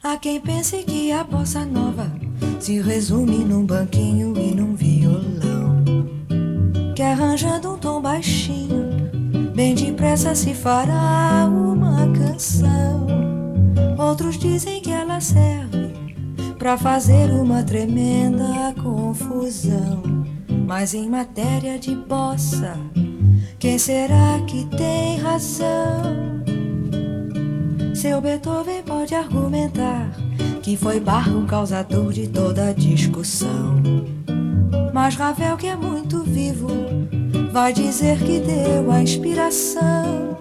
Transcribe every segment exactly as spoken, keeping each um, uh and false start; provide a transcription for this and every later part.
Há quem pense que a bossa nova se resume num banquinho e num violão, que arranjando um tom baixinho, bem depressa se fará uma canção. Outros dizem que ela serve pra fazer uma tremenda confusão. Mas em matéria de bossa, quem será que tem razão? Seu Beethoven pode argumentar que foi Bach o causador de toda a discussão. Mas Ravel, que é muito vivo, vai dizer que deu a inspiração.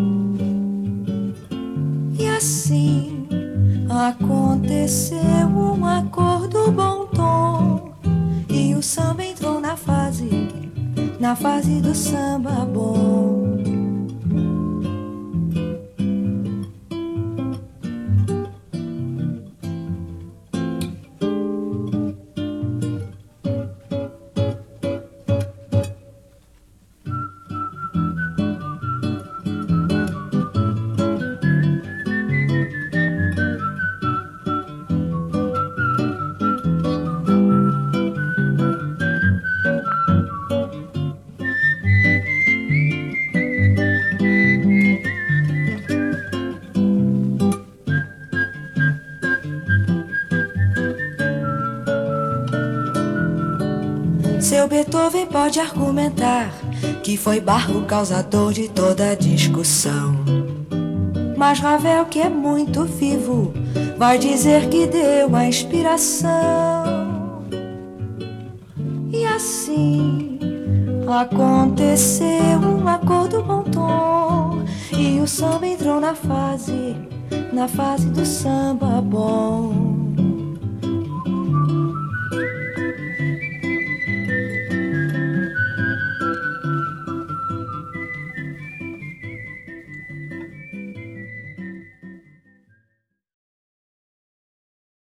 E assim aconteceu um acordo bom tom, e o samba entrou na fase, na fase do samba bom. Seu Beethoven pode argumentar que foi Bach o causador de toda a discussão. Mas Ravel, que é muito vivo, vai dizer que deu a inspiração. E assim aconteceu um acordo bom tom, e o samba entrou na fase, na fase do samba bom.